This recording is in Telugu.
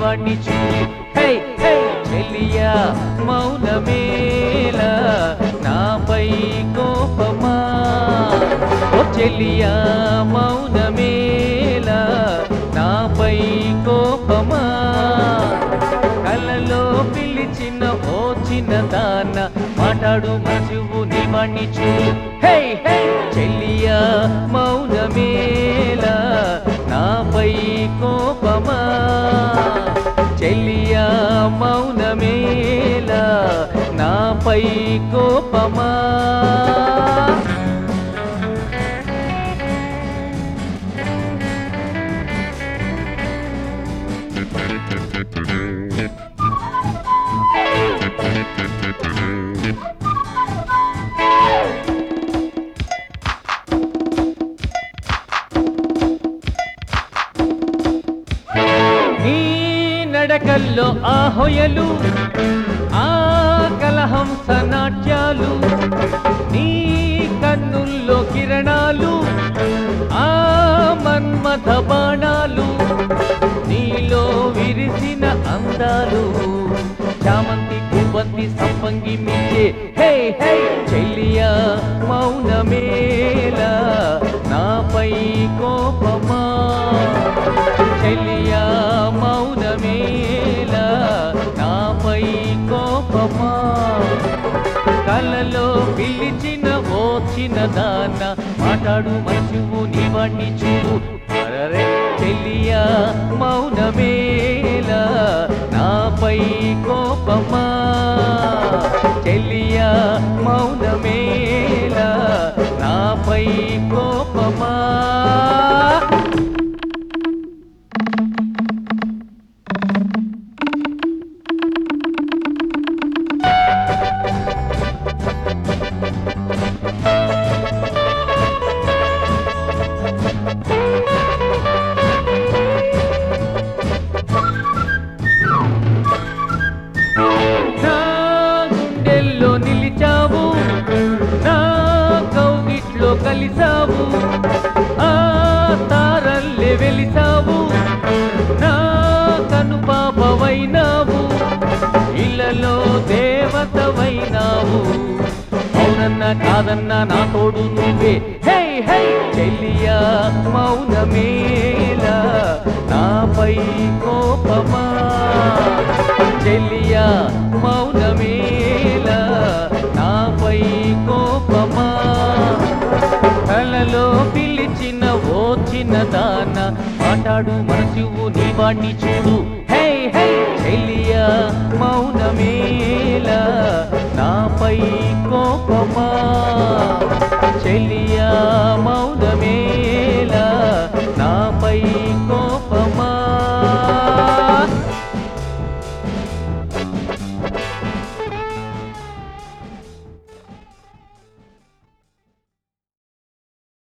నీవాణ్ణి చూడు హే హే చెలియా మౌనమేలా నాపై కోపమా ఓ చెలియా మౌనమేలా నాపై కోపమా కలలో పిలిచిన ఓ చిన్నదాన మాట్లాడు మనసువు నీవాణ్ణి చూడు హే హే చెలియా మౌనమేలా నాపై కోపమా చెలియా మౌనమేలా నాపై కోపమా నీ నడకల్లో ఆ హొయలు ఆ కలహంస నాట్యాలు నీ కన్నుల్లో కిరణాలు ఆ మన్మథ బాణాలు నీలో విరిసిన అందాలు చామంతి పూబంతి సంపంగి మించే హే హే చెలియా మౌనమేలా నాపై కోపమా చెలియా మౌనమేలా నాపై కోపమా కలలో పిలిచిన ఓ చిన్నదాన మాట్లాడు మనసువు నీవాణ్ణి చూడు అరరే చెలియా మౌనమేలా నాపై కోపమా చెలియా మౌనమేలా నాపై కోపమా నిలిచావు నా కౌగిట్లో కలిసావు ఆ తారల్లే వెలిసావు నా కనుపాపవైనావు ఇళ్ళలో దేవతవైనావు అవునన్నా కాదన్నా నా తోడు నువ్వే హే హే చెలియా మౌనమేలా నాపై కోపమా చెలియా మౌనమేలా నాపై కోపమా కలలో పిలిచిన ఓ చిన్నదాన మాట్లాడు మనసువు నీవాణ్ణి చూడు హే హే చెలియా మౌనమేలా నాపై కోపమా